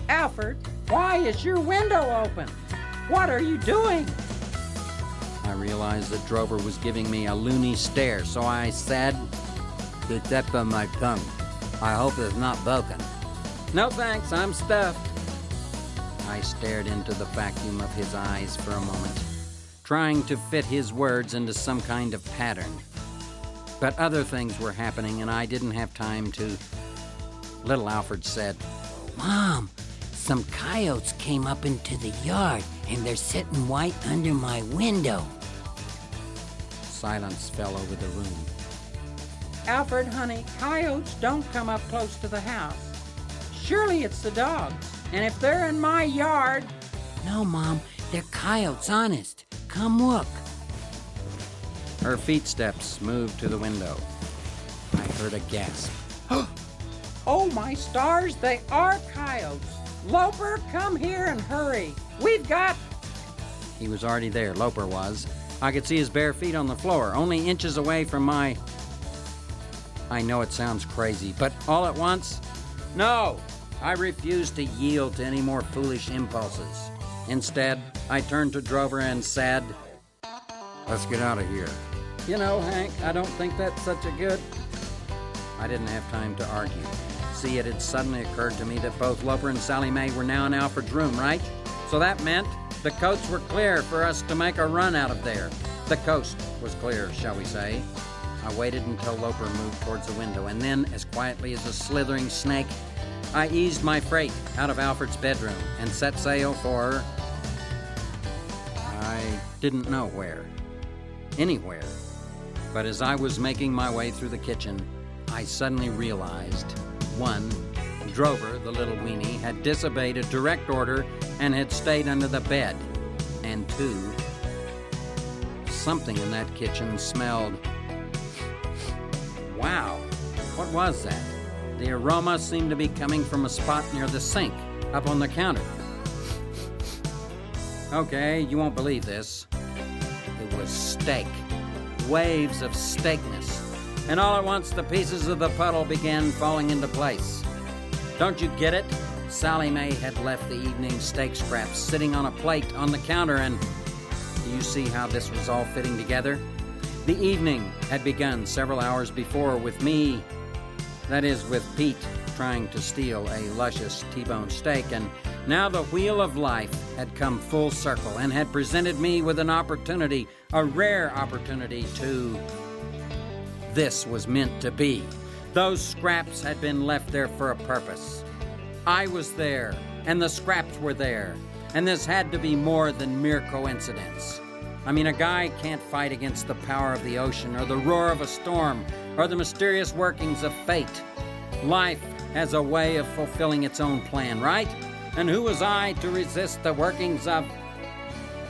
Alfred, why is your window open? What are you doing? I realized that Drover was giving me a loony stare, so I said, "The tip of my tongue. I hope it's not broken." No thanks, I'm stuffed. I stared into the vacuum of his eyes for a moment, trying to fit his words into some kind of pattern. But other things were happening, and I didn't have time to... Little Alfred said, "Mom, some coyotes came up into the yard, and they're sitting right under my window." Silence fell over the room. Alfred, honey, coyotes don't come up close to the house. Surely it's the dogs. And if they're in my yard... "No, Mom, they're coyotes, honest. Come look." Her feet steps moved to the window. I heard a gasp. Oh, my stars, they are coyotes. Loper, come here and hurry. We've got... He was already there, Loper was. I could see his bare feet on the floor, only inches away from my... I know it sounds crazy, but all at once... No! I refused to yield to any more foolish impulses. Instead, I turned to Drover and said, "Let's get out of here." You know, Hank, I don't think that's such a good... I didn't have time to argue. See, it had suddenly occurred to me that both Loper and Sally Mae were now in Alfred's room, right? So that meant the coasts were clear for us to make a run out of there. The coast was clear, shall we say. I waited until Loper moved towards the window, and then, as quietly as a slithering snake, I eased my freight out of Alfred's bedroom and set sail for... I didn't know where. Anywhere. But as I was making my way through the kitchen, I suddenly realized, 1, Drover, the little weenie, had disobeyed a direct order and had stayed under the bed. And 2, something in that kitchen smelled... Wow, what was that? The aroma seemed to be coming from a spot near the sink, up on the counter. Okay, you won't believe this. It was steak. Waves of steakness. And all at once, the pieces of the puddle began falling into place. Don't you get it? Sally Mae had left the evening steak scraps sitting on a plate on the counter, and do you see how this was all fitting together? The evening had begun several hours before with me, that is, with Pete, trying to steal a luscious T-bone steak, and now the wheel of life had come full circle and had presented me with an opportunity, a rare opportunity to... This was meant to be. Those scraps had been left there for a purpose. I was there, and the scraps were there, and this had to be more than mere coincidence. I mean, a guy can't fight against the power of the ocean or the roar of a storm or the mysterious workings of fate. Life has a way of fulfilling its own plan, right? And who was I to resist the workings of